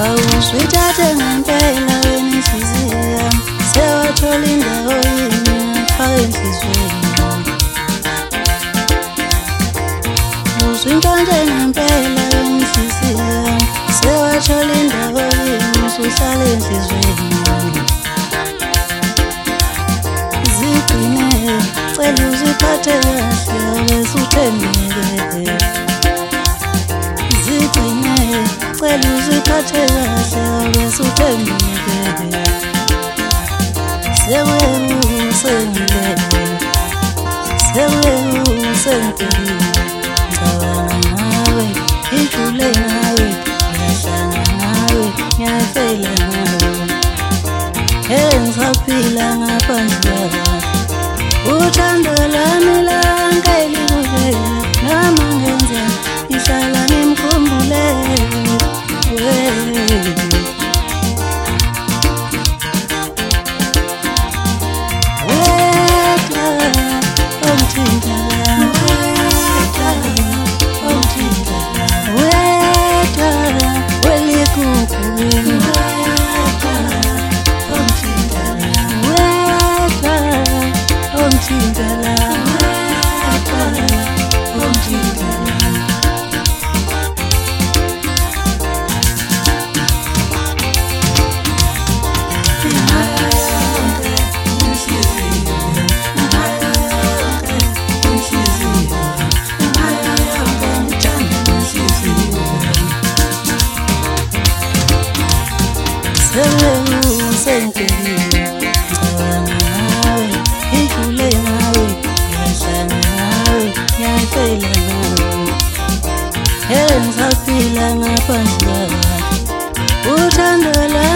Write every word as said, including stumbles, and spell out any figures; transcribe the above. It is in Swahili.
Awusuyithathe ngempela wena inhliziyo yami, sewathola indawo yini ngapha enhliziyweni. Usuyintshontshe ngempela wena inhliziyo yami, sewathola indawo yini usuhlala enhliziyweni. Zigcine, cela uziphathe kahle bese uthembeke. Zigcine, cela uziphathe kahle bese uthembeke. Sekuye usengilele, sekuye usengilele. Ngicabanga ngawe, ngijule ngawe, ngiyahlanga ngawe, ngiyafela ngawe. Hey, ngisaphila ngaphandle kwakho. Uthando lami langeke likuvele, noma ngenzeni ngihlala ngimkhumbule wewe. Wedwa ongithinta, wedwa ongithinta, wedwa weligugu, wedwa ongithinta, wedwa ongithinta, wedwa ongithinta. Ngisaphila ngaphandle kwakho. Uthando lami